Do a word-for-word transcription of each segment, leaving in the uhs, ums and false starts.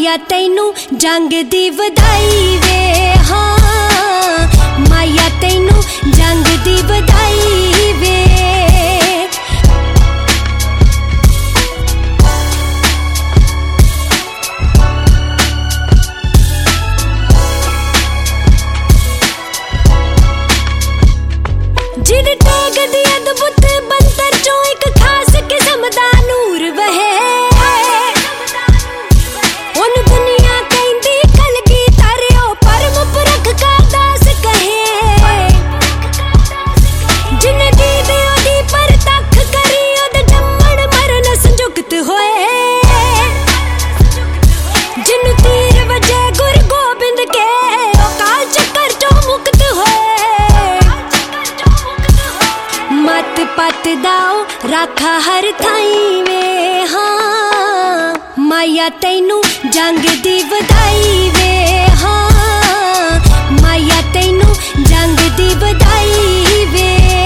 माया तैनू जंग दी वधाई वे। हाँ माया तैनू जंग दी वधाई वे। जिन टेग दी अद्भुत बनतर चो एक खास किस्म दा नूर वहे। उन दुनिया कहंदी कलगी तारियो परम पुरख का दास कहे। जिन दी दे ओदी पर तख करी ओद जम्मण मरण संजुक्त होए। जिन तीर वजे गुरु गोबिंद के ओ काल चक्कर चो मुक्त होए। मत पत दाओ राखा हर थाई वे। हाँ माया तैनू जंग दी वधाई वे। हाँ माया तैनू जंग दी वधाई वे।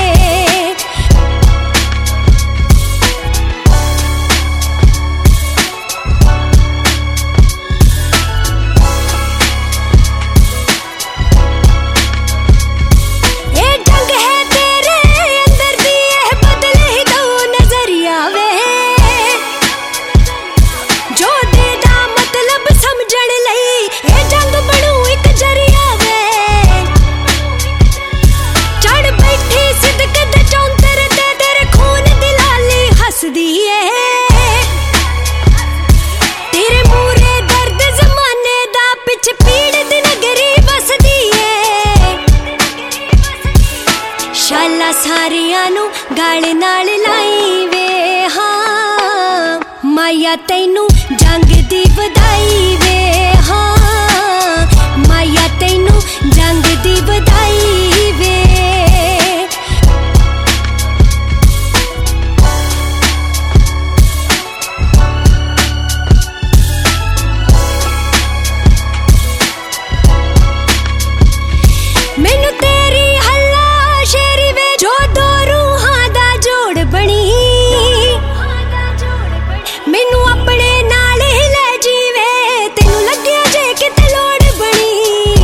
शाला सारियां नू गाल नाल लाई वे। हाँ माया तैनू जंग दी वधाई वे। हाँ माया तैनू जंग दी वधाई वे। मैनू तेरी मैनू अपने नाल ही ले जीवे तेनू लगे जे किते लोड़ बनी।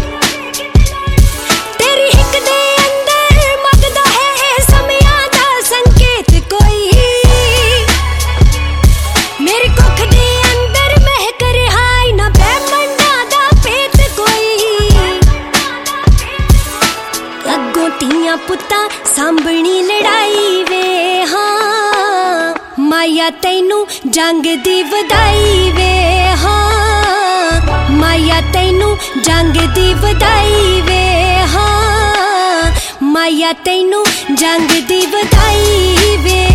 तेरी हिक दे अंदर मगदा है समयां दा संकेत कोई। मेरी कुख दे अंदर महक रिहाई ना ब्रह्मंडा दा पेत कोई। अगों तियां पुत्तां सांभणी लड़ाई वे। हाँ माया तैनू जंग दी वधाई वे। हाँ माया तैनू जंग दी वधाई वे। हाँ माया तैनू जंग दी वधाई वे।